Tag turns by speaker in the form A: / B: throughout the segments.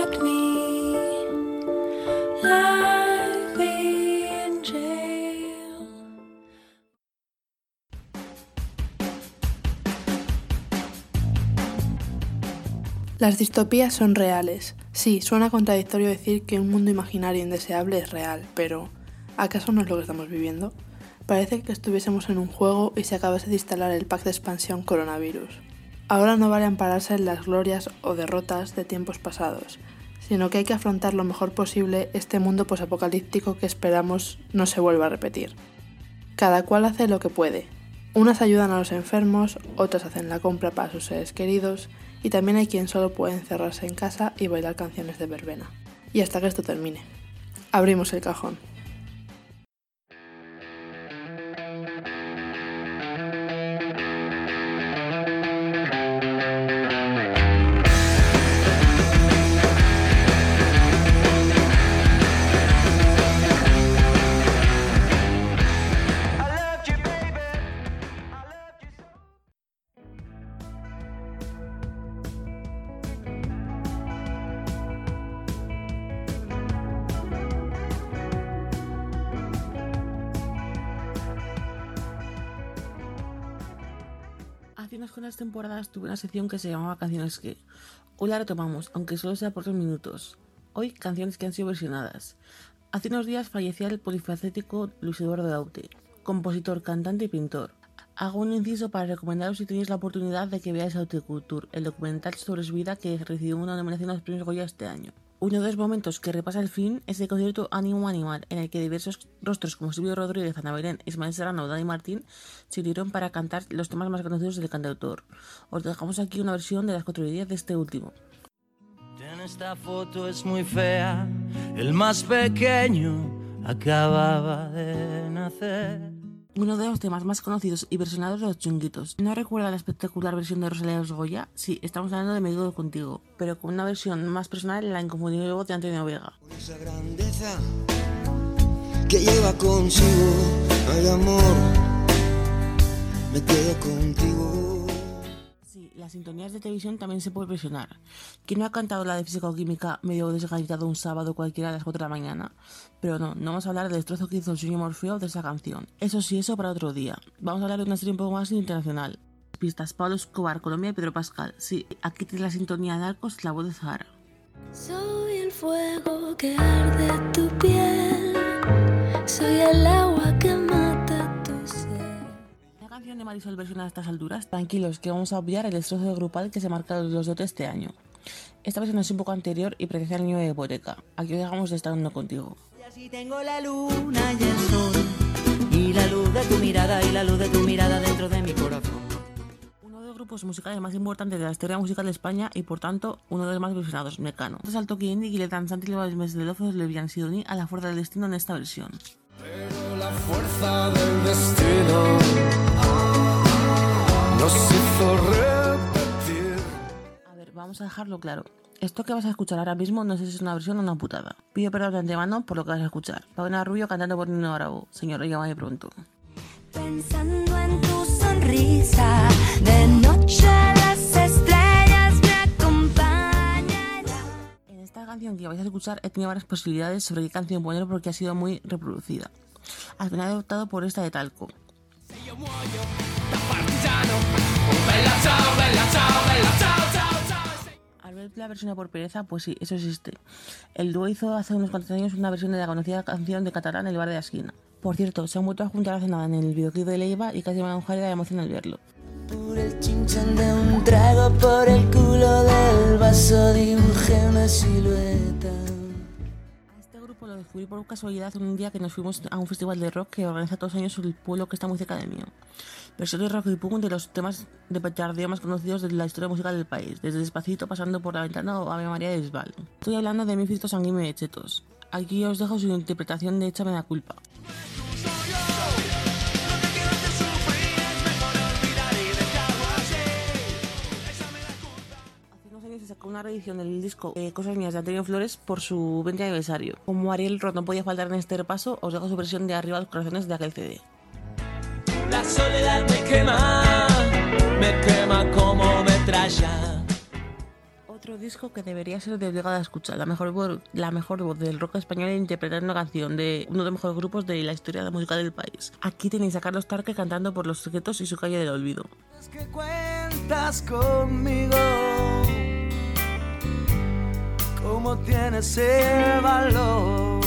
A: let me like me in jail.
B: Las distopías son reales. Sí, suena contradictorio decir que un mundo imaginario indeseable es real, pero ¿acaso no es lo que estamos viviendo? Parece que estuviésemos en un juego y se acabase de instalar el pack de expansión coronavirus. Ahora no vale ampararse en las glorias o derrotas de tiempos pasados, sino que hay que afrontar lo mejor posible este mundo posapocalíptico que esperamos no se vuelva a repetir. Cada cual hace lo que puede. Unas ayudan a los enfermos, otras hacen la compra para sus seres queridos, y también hay quien solo puede encerrarse en casa y bailar canciones de verbena. Y hasta que esto termine. Abrimos el cajón.
C: Hace unas cuantas temporadas tuve una sección que se llamaba Canciones que. Hoy la retomamos, aunque solo sea por 2 minutos. Hoy, canciones que han sido versionadas. Hace unos días fallecía el polifacético Luis Eduardo Daute, compositor, cantante y pintor. Hago un inciso para recomendaros si tenéis la oportunidad de que veáis Haute Couture, el documental sobre su vida que recibió una nominación a los premios Goya este año. Uno de los momentos que repasa el film es el concierto Ánimo Animal, en el que diversos rostros como Silvio Rodríguez, Ana Belén, Ismael Serrano o Dani Martín se unieron para cantar los temas más conocidos del cantautor. Os dejamos aquí una versión de las 4:10 de este último.
D: En esta foto es muy fea, el más pequeño acababa de nacer.
C: Uno de los temas más conocidos y versionados de los Chunguitos. ¿No recuerda la espectacular versión de Rosalía de los Goya? Sí, estamos hablando de Me Quedo Contigo, pero con una versión más personal en la inconfundible voz de Antonio Vega.
E: Por esa grandeza que lleva consigo, ay amor, me quedo contigo.
C: Sí, las sintonías de televisión también se puede versionar. ¿Quién no ha cantado la de Física o Química medio desgallitado un sábado cualquiera a las 4 de la mañana? Pero no vamos a hablar del destrozo que hizo el sueño Morfeo de esa canción. Eso sí, eso para otro día. Vamos a hablar de una serie un poco más internacional. Pistas: Pablo Escobar, Colombia y Pedro Pascal. Sí, aquí tiene la sintonía de Narcos, la voz de Zahara.
A: Soy el fuego que arde tu piel, soy el agua que mata tu sed.
C: La canción de Marisol versión a estas alturas. Tranquilos, que vamos a obviar el destrozo de grupal que se marca los dotes este año. Esta versión es un poco anterior y pertenece al año de hipoteca. Aquí os dejamos de Estar uno contigo.
F: Y así tengo la luna y el sol, y la luz de tu mirada, y la luz de tu mirada dentro de mi corazón.
C: Uno de los grupos musicales más importantes de la historia musical de España y por tanto uno de los más versionados, Mecano. Salto que Indy y le dan Santi le mes de lozos le habían sido ni a la fuerza del destino en esta versión.
G: Pero la fuerza del destino nos hizo repetir.
C: A ver, vamos a dejarlo claro. Esto que vas a escuchar ahora mismo no sé si es una versión o una putada. Pido perdón de antemano por lo que vas a escuchar. Paulina Rubio cantando por Nino Bravo. Señor, llámame pronto.
A: Pensando en tu sonrisa, de noche las estrellas me acompañan.
C: En esta canción que vais a escuchar he tenido varias posibilidades sobre qué canción poner porque ha sido muy reproducida. Al final he optado por esta de Talco. Al ver la versión por pereza, pues sí, eso existe. El dúo hizo hace unos cuantos años una versión de la conocida canción de Catalán, El bar de la esquina. Por cierto, se han vuelto a juntar hace nada en el videoclip de Leiva y casi me han de la emoción al verlo.
E: Por el chinchón de un trago, por el culo del vaso dibujé una silueta.
C: A este grupo lo descubrí por casualidad un día que nos fuimos a un festival de rock que organiza todos los años el pueblo que está muy cerca del mío. Versión de rock y punk de los temas de petardeo más conocidos de la historia musical del país, desde Despacito pasando por La Ventana o Ave María de Bisbal. Estoy hablando de Mephisto Sanguíneo y de Chetos. Aquí os dejo su interpretación de Échame la culpa. Hace unos años se sacó una reedición del disco Cosas Mías de Antonio Flores por su 20 aniversario. Como Ariel Roth no podía faltar en este repaso, os dejo su versión de Arriba los corazones de aquel CD.
D: La soledad me quema como metralla.
C: Otro disco que debería ser de obligada escucha, la mejor voz del rock español interpretando una canción de uno de los mejores grupos de la historia de la música del país. Aquí tenéis a Carlos Tarque cantando por Los Secretos y su calle del olvido.
D: Es que cuentas conmigo, ¿cómo tienes ese valor?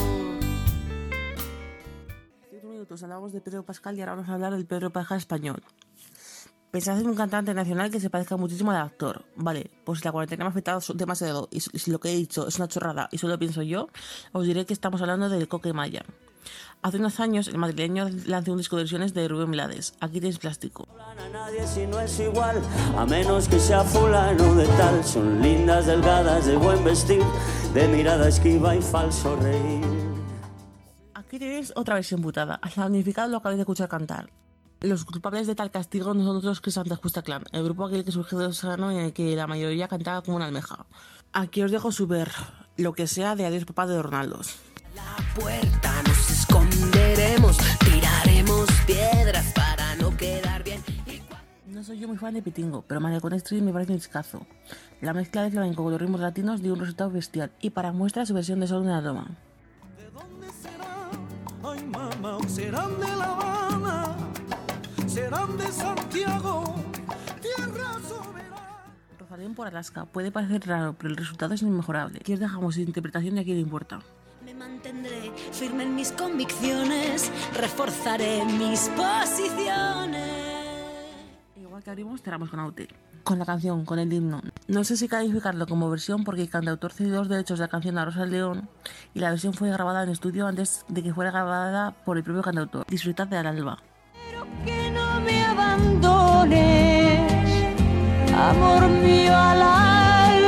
C: Hace 5 minutos hablábamos de Pedro Pascal y ahora vamos a hablar del Pedro Pascal español. Pensad en un cantante nacional que se parezca muchísimo al actor. Vale, pues si la cuarentena me ha afectado demasiado y si lo que he dicho es una chorrada y solo pienso yo, os diré que estamos hablando del Coque Maya. Hace unos años el madrileño lanzó un disco de versiones de Rubén Blades. Aquí tenéis Plástico.
H: A nadie si no es igual, a menos que sea fulano de tal. Son lindas, delgadas, de buen vestir, de mirada esquiva y falso reír.
C: Aquí tenéis otra versión putada. Al significado lo acabáis de escuchar cantar. Los culpables de tal castigo no son otros que Santa Justa Clan, el grupo aquel que surgió del sano y en el que la mayoría cantaba como una almeja. Aquí os dejo su ver, lo que sea de Adiós Papá de Ronaldos.
E: La puerta nos esconderemos, tiraremos piedras para no quedar bien.
C: No soy yo muy fan de Pitingo, pero Malecón Street me parece un discazo. La mezcla de flamenco con los ritmos latinos dio un resultado bestial y para muestra su versión de Sol en la Loma.
D: ¿De dónde será? Ay, mamá, serán de La Habana, serán de Santiago, tierra soberana.
C: Rosalén por Alaska. Puede parecer raro, pero el resultado es inmejorable. Aquí os dejamos sin interpretación y aquí le importa.
A: Me mantendré firme en mis convicciones, reforzaré mis posiciones.
C: Igual que abrimos, cerramos con Aute. Con la canción, con el himno. No sé si calificarlo como versión porque el cantautor cedió los derechos de la canción a Rosa León y la versión fue grabada en estudio antes de que fuera grabada por el propio cantautor. Disfrutad de Al Alba.
A: Que no me abandones, amor mío al alba.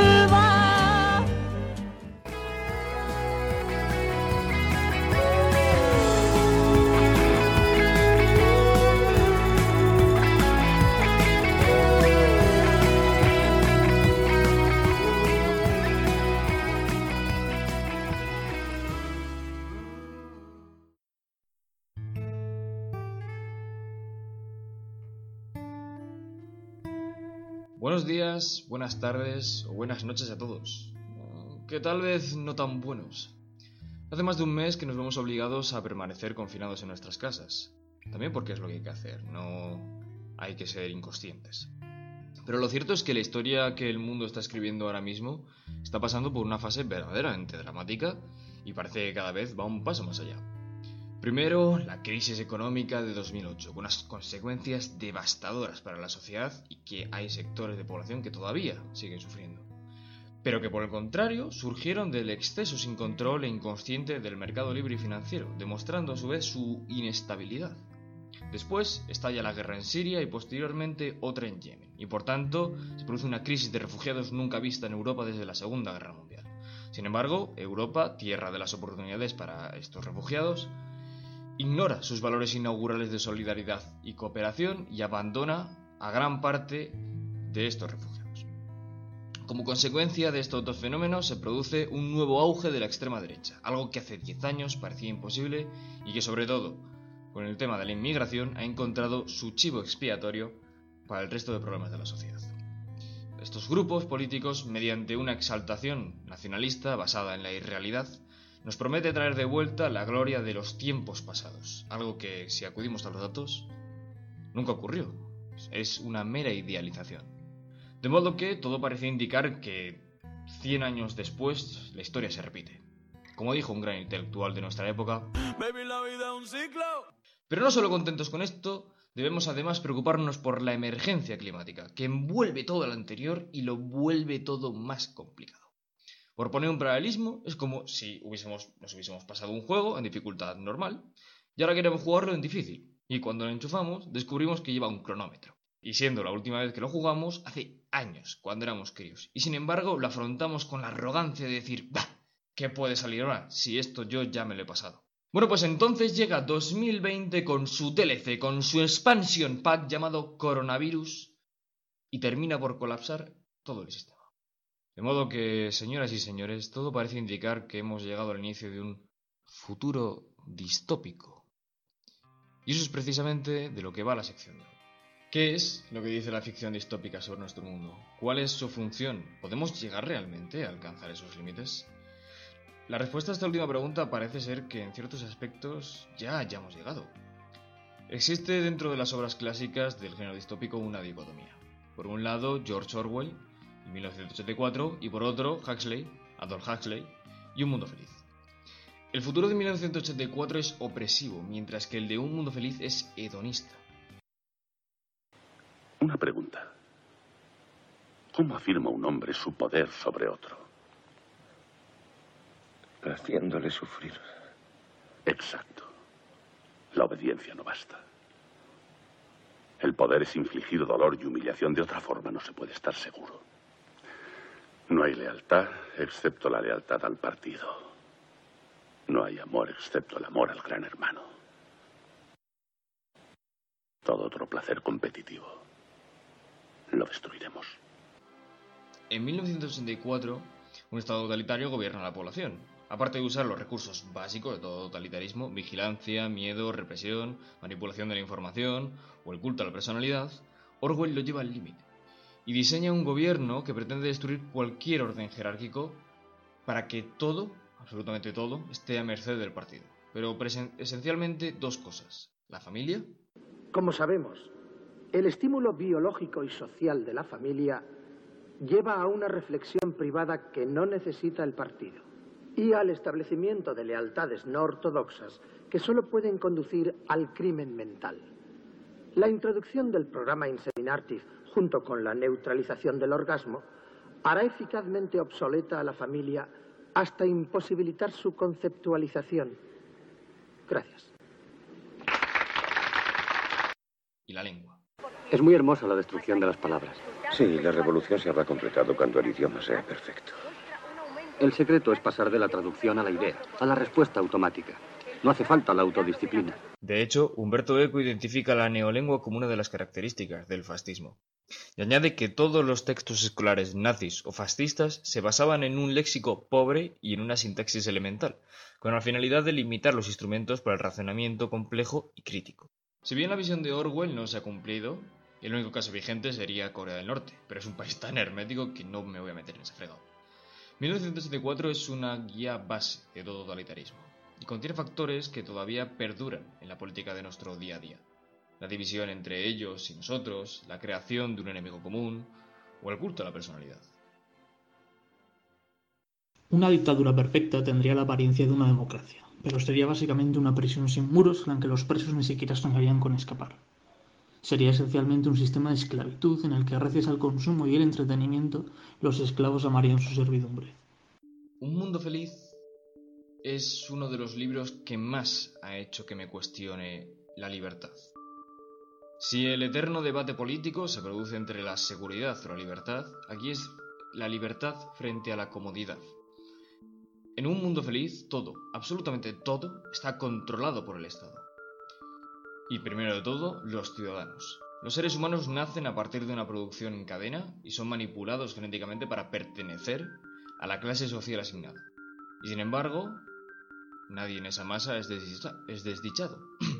I: Buenos días, buenas tardes o buenas noches a todos, que tal vez no tan buenos. Hace más de un mes que nos vemos obligados a permanecer confinados en nuestras casas, también porque es lo que hay que hacer, no hay que ser inconscientes. Pero lo cierto es que la historia que el mundo está escribiendo ahora mismo está pasando por una fase verdaderamente dramática y parece que cada vez va un paso más allá. Primero, la crisis económica de 2008, con unas consecuencias devastadoras para la sociedad y que hay sectores de población que todavía siguen sufriendo. Pero que por el contrario, surgieron del exceso sin control e inconsciente del mercado libre y financiero, demostrando a su vez su inestabilidad. Después estalla la guerra en Siria y posteriormente otra en Yemen, y por tanto se produce una crisis de refugiados nunca vista en Europa desde la Segunda Guerra Mundial. Sin embargo, Europa, tierra de las oportunidades para estos refugiados, ignora sus valores inaugurales de solidaridad y cooperación y abandona a gran parte de estos refugiados. Como consecuencia de estos dos fenómenos se produce un nuevo auge de la extrema derecha, algo que hace 10 años parecía imposible y que sobre todo con el tema de la inmigración ha encontrado su chivo expiatorio para el resto de problemas de la sociedad. Estos grupos políticos, mediante una exaltación nacionalista basada en la irrealidad, nos promete traer de vuelta la gloria de los tiempos pasados, algo que, si acudimos a los datos, nunca ocurrió. Es una mera idealización. De modo que todo parece indicar que 100 años después la historia se repite. Como dijo un gran intelectual de nuestra época,
D: Baby, la vida es un ciclo.
I: Pero no solo contentos con esto, debemos además preocuparnos por la emergencia climática, que envuelve todo lo anterior y lo vuelve todo más complicado. Por poner un paralelismo, es como si nos hubiésemos pasado un juego en dificultad normal y ahora queremos jugarlo en difícil. Y cuando lo enchufamos, descubrimos que lleva un cronómetro. Y siendo la última vez que lo jugamos, hace años, cuando éramos críos. Y sin embargo, lo afrontamos con la arrogancia de decir, ¡bah! ¿Qué puede salir ahora? Si esto yo ya me lo he pasado. Bueno, pues entonces llega 2020 con su DLC, con su expansion pack llamado Coronavirus y termina por colapsar todo el sistema. De modo que, señoras y señores, todo parece indicar que hemos llegado al inicio de un futuro distópico. Y eso es precisamente de lo que va la sección de hoy. ¿Qué es lo que dice la ficción distópica sobre nuestro mundo? ¿Cuál es su función? ¿Podemos llegar realmente a alcanzar esos límites? La respuesta a esta última pregunta parece ser que en ciertos aspectos ya hayamos llegado. Existe dentro de las obras clásicas del género distópico una dicotomía. Por un lado, George Orwell, en 1984, y por otro, Aldous Huxley, y Un Mundo Feliz. El futuro de 1984 es opresivo, mientras que el de Un Mundo Feliz es hedonista.
J: Una pregunta. ¿Cómo afirma un hombre su poder sobre otro?
K: Haciéndole sufrir.
J: Exacto. La obediencia no basta. El poder es infligir dolor y humillación. De otra forma no se puede estar seguro. No hay lealtad excepto la lealtad al partido. No hay amor excepto el amor al gran hermano. Todo otro placer competitivo lo destruiremos.
I: En 1984, un estado totalitario gobierna a la población. Aparte de usar los recursos básicos de todo totalitarismo, vigilancia, miedo, represión, manipulación de la información o el culto a la personalidad, Orwell lo lleva al límite y diseña un gobierno que pretende destruir cualquier orden jerárquico para que todo, absolutamente todo, esté a merced del partido. Pero esencialmente dos cosas: la familia.
L: Como sabemos, el estímulo biológico y social de la familia lleva a una reflexión privada que no necesita el partido y al establecimiento de lealtades no ortodoxas que solo pueden conducir al crimen mental. La introducción del programa Inseminatif, junto con la neutralización del orgasmo, hará eficazmente obsoleta a la familia hasta imposibilitar su conceptualización. Gracias.
I: Y la lengua.
K: Es muy hermosa la destrucción de las palabras. Sí, la revolución se habrá completado cuando el idioma sea perfecto. El secreto es pasar de la traducción a la idea, a la respuesta automática. No hace falta la autodisciplina.
I: De hecho, Umberto Eco identifica la neolengua como una de las características del fascismo. Y añade que todos los textos escolares nazis o fascistas se basaban en un léxico pobre y en una sintaxis elemental, con la finalidad de limitar los instrumentos para el razonamiento complejo y crítico. Si bien la visión de Orwell no se ha cumplido, el único caso vigente sería Corea del Norte, pero es un país tan hermético que no me voy a meter en ese fregado. 1974 es una guía base de todo totalitarismo y contiene factores que todavía perduran en la política de nuestro día a día. La división entre ellos y nosotros, la creación de un enemigo común o el culto a la personalidad.
M: Una dictadura perfecta tendría la apariencia de una democracia, pero sería básicamente una prisión sin muros en la que los presos ni siquiera soñarían con escapar. Sería esencialmente un sistema de esclavitud en el que, gracias al consumo y el entretenimiento, los esclavos amarían su servidumbre.
I: Un Mundo Feliz es uno de los libros que más ha hecho que me cuestione la libertad. Si el eterno debate político se produce entre la seguridad o la libertad, aquí es la libertad frente a la comodidad. En Un Mundo Feliz, todo, absolutamente todo, está controlado por el Estado. Y primero de todo, los ciudadanos. Los seres humanos nacen a partir de una producción en cadena y son manipulados genéticamente para pertenecer a la clase social asignada. Y sin embargo, nadie en esa masa es desdichado.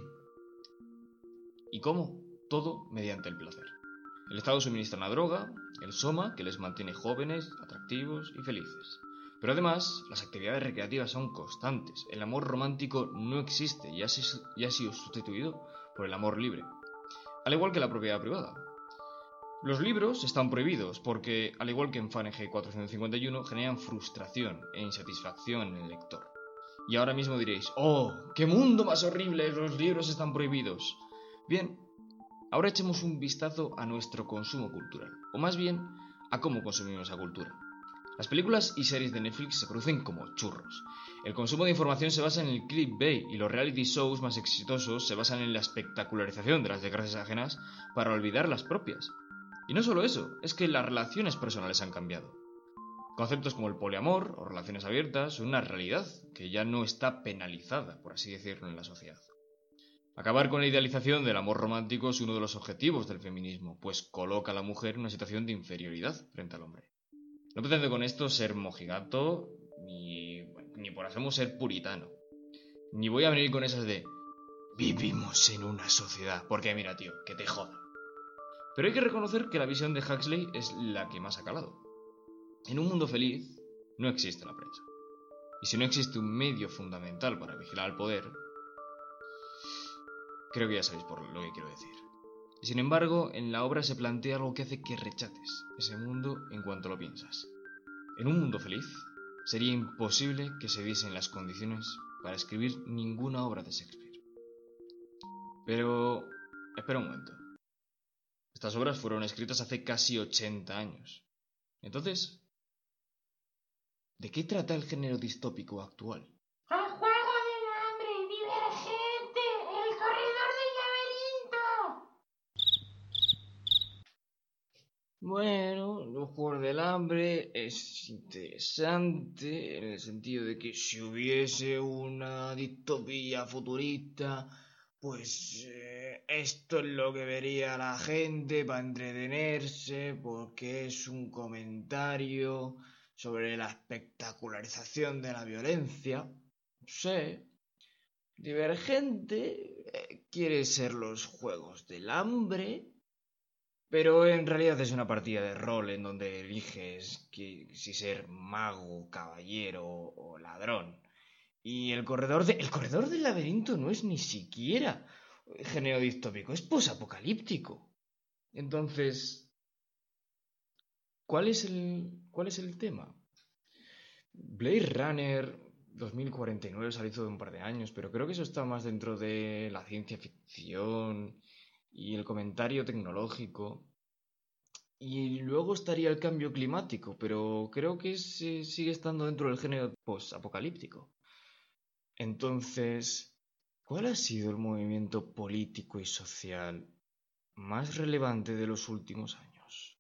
I: ¿Y cómo? Todo mediante el placer. El Estado suministra una droga, el soma, que les mantiene jóvenes, atractivos y felices. Pero además, las actividades recreativas son constantes. El amor romántico no existe y ha sido sustituido por el amor libre, al igual que la propiedad privada. Los libros están prohibidos porque, al igual que en Fahrenheit 451, generan frustración e insatisfacción en el lector. Y ahora mismo diréis, ¡oh, qué mundo más horrible! Los libros están prohibidos. Bien, ahora echemos un vistazo a nuestro consumo cultural, o más bien, a cómo consumimos la cultura. Las películas y series de Netflix se producen como churros. El consumo de información se basa en el clickbait y los reality shows más exitosos se basan en la espectacularización de las desgracias ajenas para olvidar las propias. Y no solo eso, es que las relaciones personales han cambiado. Conceptos como el poliamor o relaciones abiertas son una realidad que ya no está penalizada, por así decirlo, en la sociedad. Acabar con la idealización del amor romántico es uno de los objetivos del feminismo, pues coloca a la mujer en una situación de inferioridad frente al hombre. No pretendo con esto ser mojigato, ni por ejemplo ser puritano. Ni voy a venir con esas de vivimos en una sociedad, porque mira tío, que te jodan. Pero hay que reconocer que la visión de Huxley es la que más ha calado. En un mundo feliz no existe la prensa. Y si no existe un medio fundamental para vigilar al poder, creo que ya sabéis por lo que quiero decir. Y sin embargo, en la obra se plantea algo que hace que rechaces ese mundo en cuanto lo piensas. En un mundo feliz, sería imposible que se diesen las condiciones para escribir ninguna obra de Shakespeare. Pero, espera un momento. Estas obras fueron escritas hace casi 80 años. Entonces, ¿de qué trata el género distópico actual?
N: ¡El juego del hambre! ¡Divergente! ¡El corredor del laberinto!
I: Bueno, los Juegos del Hambre es interesante en el sentido de que si hubiese una distopía futurista, pues esto es lo que vería la gente para entretenerse, porque es un comentario sobre la espectacularización de la violencia. No sé. Divergente quiere ser los Juegos del Hambre, pero en realidad es una partida de rol en donde eliges si ser mago, caballero o ladrón. Y el corredor del laberinto no es ni siquiera género distópico, es posapocalíptico. Entonces, ¿cuál es el tema? Blade Runner 2049 se hizo de un par de años, pero creo que eso está más dentro de la ciencia ficción y el comentario tecnológico. Y luego estaría el cambio climático, pero creo que sigue estando dentro del género post-apocalíptico. Entonces, ¿cuál ha sido el movimiento político y social más relevante de los últimos años?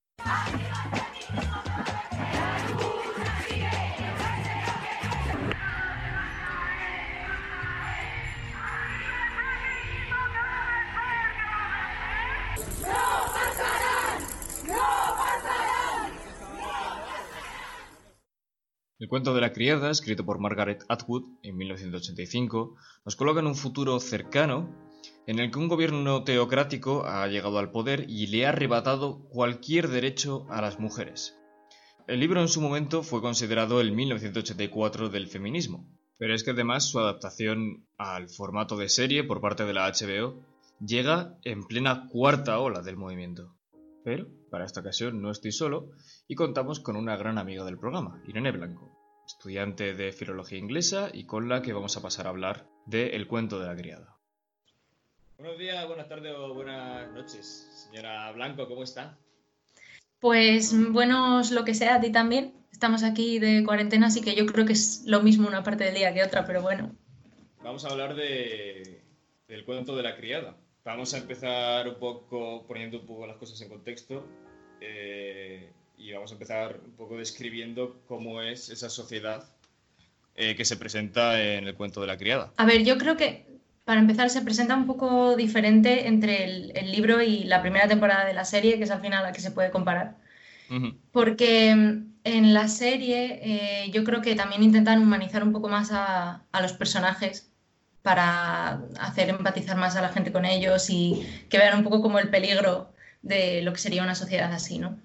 I: El cuento de la criada, escrito por Margaret Atwood en 1985, nos coloca en un futuro cercano en el que un gobierno teocrático ha llegado al poder y le ha arrebatado cualquier derecho a las mujeres. El libro en su momento fue considerado el 1984 del feminismo, pero es que además su adaptación al formato de serie por parte de la HBO llega en plena cuarta ola del movimiento. Pero, para esta ocasión no estoy solo y contamos con una gran amiga del programa, Irene Blanco, estudiante de Filología Inglesa y con la que vamos a pasar a hablar de El cuento de la criada. Buenos días, buenas tardes o buenas noches. Señora Blanco, ¿cómo está?
O: Pues buenos lo que sea, a ti también. Estamos aquí de cuarentena, así que yo creo que es lo mismo una parte del día que otra, pero bueno.
I: Vamos a hablar del cuento de la criada. Vamos a empezar poniendo un poco las cosas en contexto y vamos a empezar un poco describiendo cómo es esa sociedad que se presenta en el cuento de la criada.
O: A ver, yo creo que para empezar se presenta un poco diferente entre el libro y la primera temporada de la serie, que es al final la que se puede comparar.
I: Uh-huh.
O: Porque en la serie yo creo que también intentan humanizar un poco más a los personajes para hacer empatizar más a la gente con ellos y que vean un poco como el peligro de lo que sería una sociedad así, ¿no?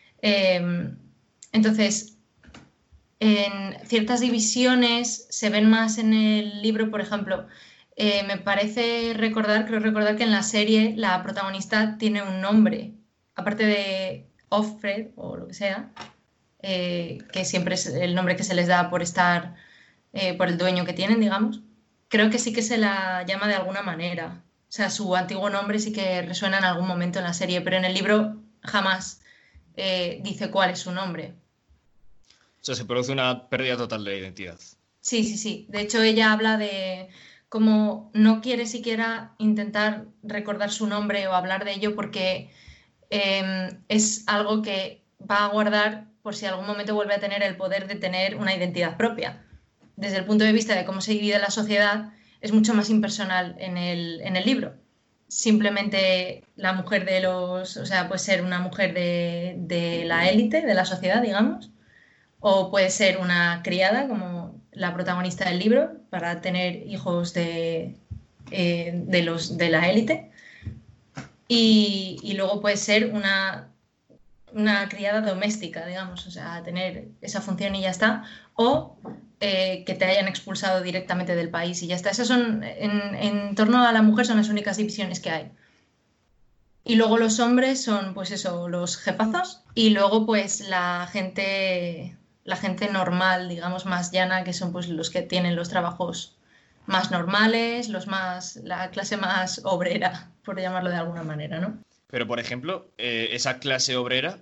O: Entonces, en ciertas divisiones se ven más en el libro, por ejemplo, me parece creo recordar que en la serie la protagonista tiene un nombre, aparte de Offred o lo que sea, que siempre es el nombre que se les da por estar, por el dueño que tienen, digamos. Creo que sí que se la llama de alguna manera. O sea, su antiguo nombre sí que resuena en algún momento en la serie, pero en el libro jamás dice cuál es su nombre.
I: O sea, se produce una pérdida total de identidad.
O: Sí. De hecho, ella habla de cómo no quiere siquiera intentar recordar su nombre o hablar de ello porque es algo que va a guardar por si algún momento vuelve a tener el poder de tener una identidad propia. Desde el punto de vista de cómo se divide la sociedad, es mucho más impersonal en el libro. Simplemente la mujer o sea, puede ser una mujer de la élite, de la sociedad, digamos, o puede ser una criada, como la protagonista del libro, para tener hijos de la élite. y luego puede ser una criada doméstica, digamos, o sea, tener esa función y ya está, o que te hayan expulsado directamente del país y ya está. Esas son, en torno a la mujer, son las únicas divisiones que hay. Y luego los hombres son, pues eso, los jefazos, y luego pues la gente normal, digamos, más llana, que son pues los que tienen los trabajos más normales, la clase más obrera, por llamarlo de alguna manera, ¿no?
I: Pero, por ejemplo, esa clase obrera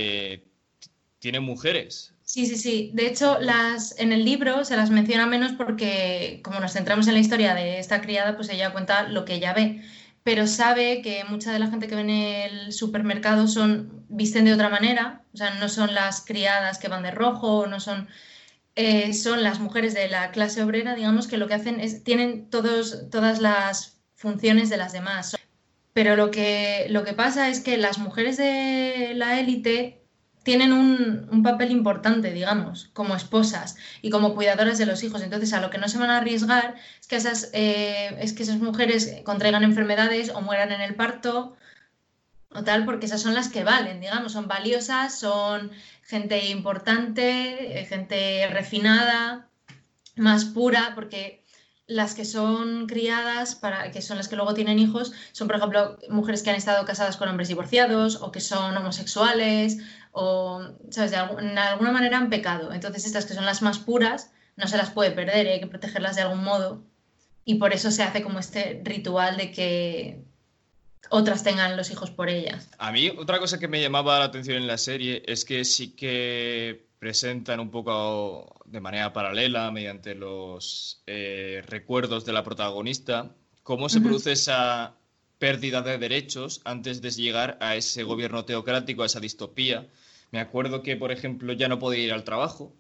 I: tiene mujeres.
O: Sí. De hecho, en el libro se las menciona menos porque, como nos centramos en la historia de esta criada, pues ella cuenta lo que ella ve. Pero sabe que mucha de la gente que ve en el supermercado visten de otra manera, o sea, no son las criadas que van de rojo, no son las mujeres de la clase obrera, digamos, que lo que hacen es, tienen todas las funciones de las demás. Pero lo que pasa es que las mujeres de la élite tienen un papel importante, digamos, como esposas y como cuidadoras de los hijos. Entonces, a lo que no se van a arriesgar es que esas mujeres contraigan enfermedades o mueran en el parto o tal, porque esas son las que valen, digamos, son valiosas, son gente importante, gente refinada, más pura, porque las que son criadas, que son las que luego tienen hijos, son, por ejemplo, mujeres que han estado casadas con hombres divorciados o que son homosexuales o, ¿sabes?, de alguna manera han pecado. Entonces, estas que son las más puras no se las puede perder, hay que protegerlas de algún modo. Y por eso se hace como este ritual de que otras tengan los hijos por ellas.
I: A mí, otra cosa que me llamaba la atención en la serie es que sí que presentan un poco de manera paralela, mediante los recuerdos de la protagonista, cómo se produce esa pérdida de derechos antes de llegar a ese gobierno teocrático, a esa distopía. Me acuerdo que, por ejemplo, ya no podía ir al trabajo,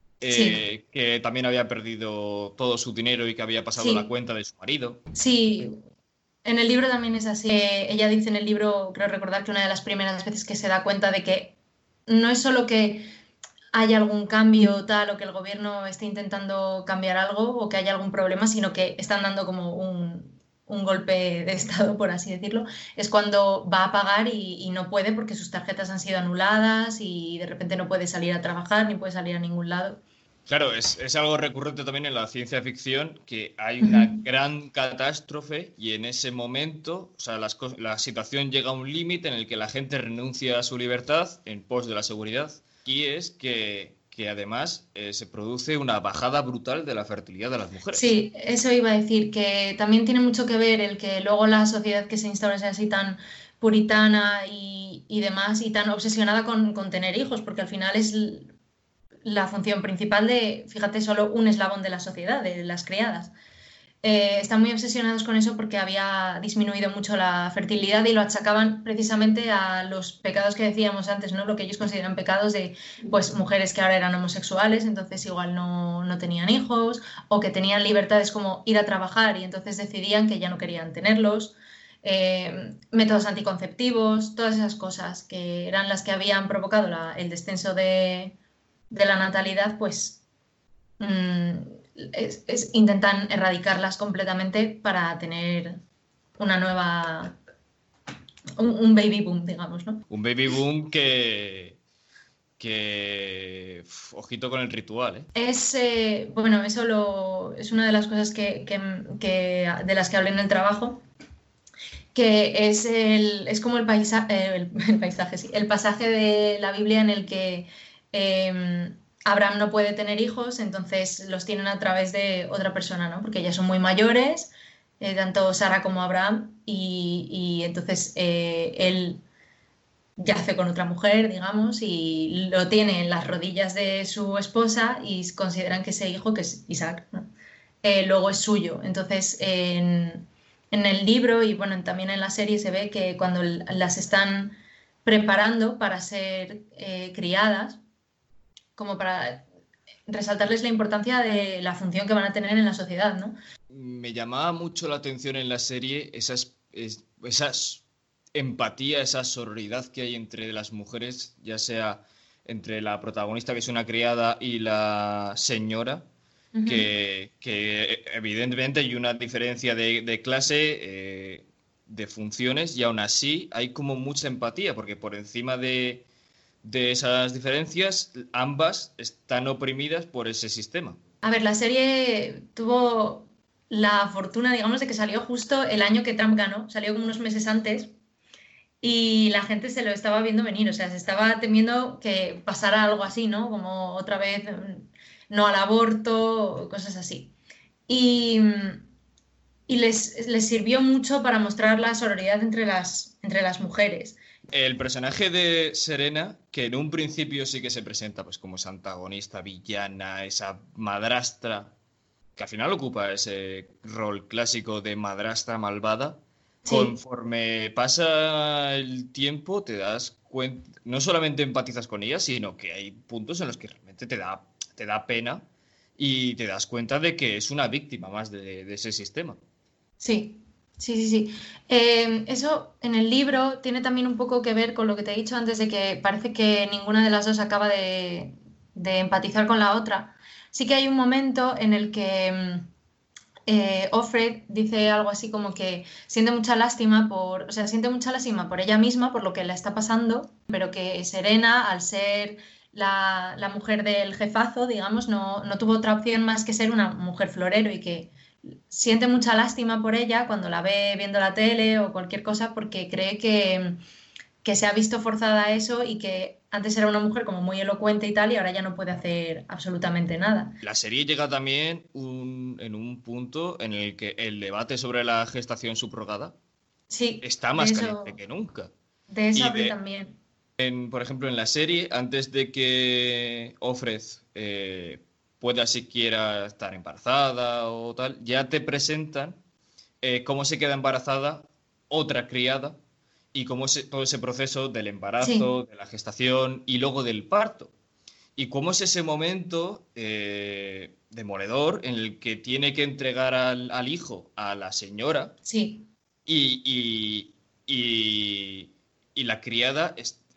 I: que también había perdido todo su dinero y que había pasado la cuenta de su marido.
O: Sí, en el libro también es así. Ella dice en el libro, creo recordar, que una de las primeras veces que se da cuenta de que no es solo que haya algún cambio tal o que el gobierno esté intentando cambiar algo o que haya algún problema, sino que están dando como un golpe de estado, por así decirlo, es cuando va a pagar y no puede porque sus tarjetas han sido anuladas y de repente no puede salir a trabajar ni puede salir a ningún lado.
I: Claro, es algo recurrente también en la ciencia ficción, que hay una gran catástrofe y en ese momento, o sea, la situación llega a un límite en el que la gente renuncia a su libertad en pos de la seguridad. Y es que además se produce una bajada brutal de la fertilidad de las mujeres.
O: Sí, eso iba a decir, que también tiene mucho que ver el que luego la sociedad que se instaura sea así tan puritana y demás, y tan obsesionada con tener hijos, porque al final es la función principal de, fíjate, solo un eslabón de la sociedad, de las criadas. Están muy obsesionados con eso porque había disminuido mucho la fertilidad y lo achacaban precisamente a los pecados que decíamos antes, ¿no? Lo que ellos consideran pecados de, pues, mujeres que ahora eran homosexuales, entonces igual no tenían hijos, o que tenían libertades como ir a trabajar y entonces decidían que ya no querían tenerlos. Métodos anticonceptivos, todas esas cosas que eran las que habían provocado el descenso de la natalidad, pues intentan erradicarlas completamente para tener una nueva... un baby boom, digamos, ¿no?
I: Un baby boom que ojito con el ritual, ¿eh?
O: Bueno, eso es una de las cosas de las que hablé en el trabajo, que es como el paisaje, sí, el pasaje de la Biblia en el que Abraham no puede tener hijos, entonces los tienen a través de otra persona, ¿no? Porque ya son muy mayores, tanto Sara como Abraham, y entonces él yace con otra mujer, digamos, y lo tiene en las rodillas de su esposa y consideran que ese hijo, que es Isaac, ¿no? Luego es suyo. Entonces, en el libro y bueno, también en la serie se ve que cuando las están preparando para ser criadas, como para resaltarles la importancia de la función que van a tener en la sociedad, ¿no?
I: Me llamaba mucho la atención en la serie esa empatía, esa sororidad que hay entre las mujeres, ya sea entre la protagonista, que es una criada, y la señora, que evidentemente hay una diferencia de clase de funciones y aún así hay como mucha empatía, porque por encima de esas diferencias, ambas están oprimidas por ese sistema.
O: A ver, la serie tuvo la fortuna, digamos, de que salió justo el año que Trump ganó, salió como unos meses antes y la gente se lo estaba viendo venir, o sea, se estaba temiendo que pasara algo así, ¿no? Como otra vez no al aborto, cosas así. Y les sirvió mucho para mostrar la sororidad entre las mujeres.
I: El personaje de Serena, que en un principio sí que se presenta pues como esa antagonista, villana, esa madrastra, que al final ocupa ese rol clásico de madrastra malvada, sí. Conforme pasa el tiempo te das cuenta, no solamente empatizas con ella, sino que hay puntos en los que realmente te da pena y te das cuenta de que es una víctima más de ese sistema.
O: Sí. Eso en el libro tiene también un poco que ver con lo que te he dicho antes de que parece que ninguna de las dos acaba de empatizar con la otra. Sí que hay un momento en el que Offred dice algo así como que siente mucha lástima por ella misma, por lo que le está pasando, pero que Serena, al ser la mujer del jefazo, digamos, no tuvo otra opción más que ser una mujer florero y que siente mucha lástima por ella cuando la ve viendo la tele o cualquier cosa porque cree que se ha visto forzada a eso y que antes era una mujer como muy elocuente y tal y ahora ya no puede hacer absolutamente nada.
I: La serie llega también en un punto en el que el debate sobre la gestación subrogada está más caliente que nunca.
O: De eso hablé también.
I: Por ejemplo, en la serie, antes de que Offred pueda siquiera estar embarazada o tal, ya te presentan cómo se queda embarazada otra criada y cómo todo ese proceso del embarazo, de la gestación y luego del parto. Y cómo es ese momento demoledor en el que tiene que entregar al hijo a la señora y la criada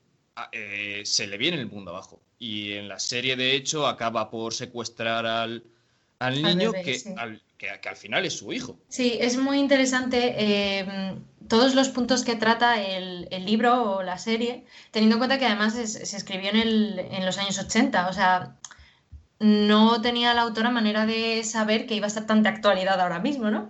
I: se le viene el mundo abajo. Y en la serie, de hecho, acaba por secuestrar al niño bebé, que al final es su hijo.
O: Sí, es muy interesante todos los puntos que trata el libro o la serie, teniendo en cuenta que además se escribió en los años 80. O sea, no tenía la autora manera de saber que iba a estar tan de actualidad ahora mismo, ¿no?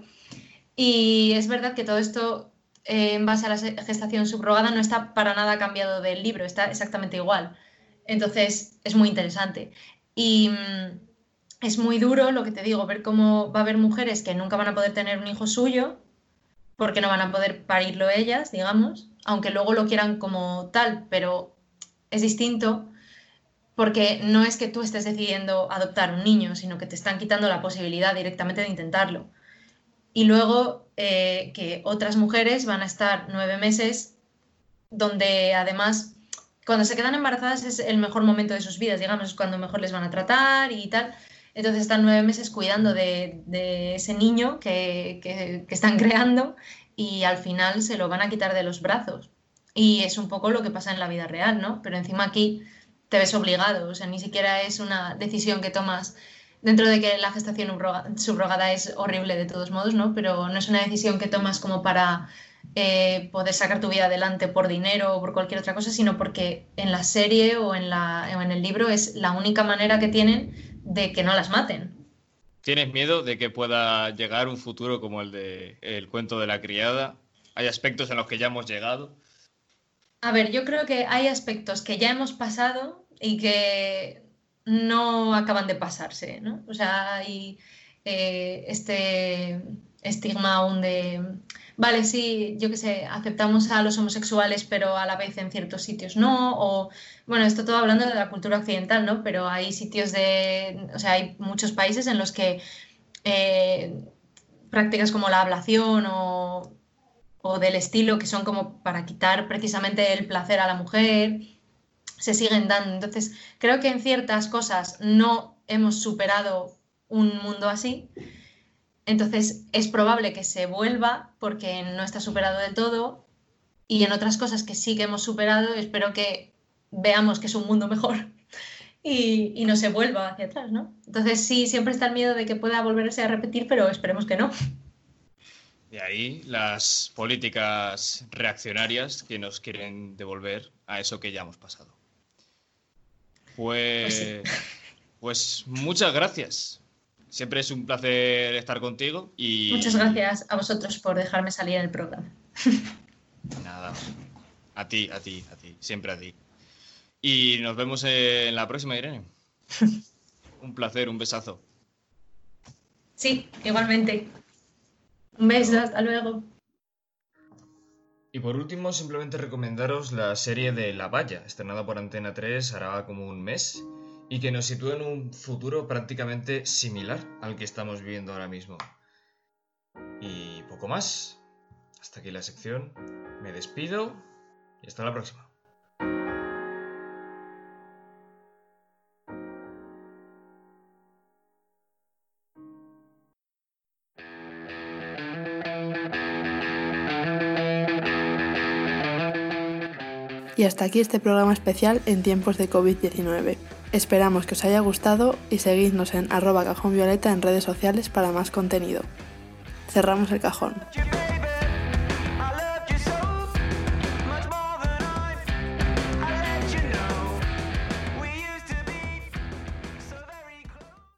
O: Y es verdad que todo esto, en base a la gestación subrogada, no está para nada cambiado del libro, está exactamente igual. Entonces es muy interesante y es muy duro, lo que te digo, ver cómo va a haber mujeres que nunca van a poder tener un hijo suyo porque no van a poder parirlo ellas, digamos, aunque luego lo quieran como tal, pero es distinto porque no es que tú estés decidiendo adoptar un niño, sino que te están quitando la posibilidad directamente de intentarlo. Y luego que otras mujeres van a estar 9 meses donde además cuando se quedan embarazadas es el mejor momento de sus vidas, digamos, es cuando mejor les van a tratar y tal. Entonces están 9 meses cuidando de ese niño que están creando y al final se lo van a quitar de los brazos. Y es un poco lo que pasa en la vida real, ¿no? Pero encima aquí te ves obligado, o sea, ni siquiera es una decisión que tomas dentro de que la gestación subrogada es horrible de todos modos, ¿no? Pero no es una decisión que tomas como para poder sacar tu vida adelante por dinero o por cualquier otra cosa, sino porque en la serie o en el libro es la única manera que tienen de que no las maten.
I: ¿Tienes miedo de que pueda llegar un futuro como el de El cuento de la criada? ¿Hay aspectos en los que ya hemos llegado?
O: A ver, yo creo que hay aspectos que ya hemos pasado y que no acaban de pasarse, ¿no? O sea, hay este estigma aún de... Vale, sí, yo qué sé, aceptamos a los homosexuales, pero a la vez en ciertos sitios no, o... Bueno, esto todo hablando de la cultura occidental, ¿no? Pero hay sitios o sea, hay muchos países en los que prácticas como la ablación o del estilo, que son como para quitar precisamente el placer a la mujer, se siguen dando. Entonces, creo que en ciertas cosas no hemos superado un mundo así. Entonces es probable que se vuelva porque no está superado del todo y en otras cosas que sí que hemos superado espero que veamos que es un mundo mejor y no se vuelva hacia atrás, ¿no? Entonces sí, siempre está el miedo de que pueda volverse a repetir, pero esperemos que no.
I: De ahí las políticas reaccionarias que nos quieren devolver a eso que ya hemos pasado. Pues muchas gracias. Siempre es un placer estar contigo y...
O: Muchas gracias a vosotros por dejarme salir en el programa.
I: Nada, a ti, siempre a ti. Y nos vemos en la próxima, Irene. Un placer, un besazo.
O: Sí, igualmente. Un beso, hasta luego.
I: Y por último, simplemente recomendaros la serie de La Valla, estrenada por Antena 3 hará como un mes, y que nos sitúa en un futuro prácticamente similar al que estamos viviendo ahora mismo. Y poco más. Hasta aquí la sección. Me despido y hasta la próxima.
B: Y hasta aquí este programa especial en tiempos de COVID-19. Esperamos que os haya gustado y seguidnos en @cajónvioleta en redes sociales para más contenido. Cerramos el cajón.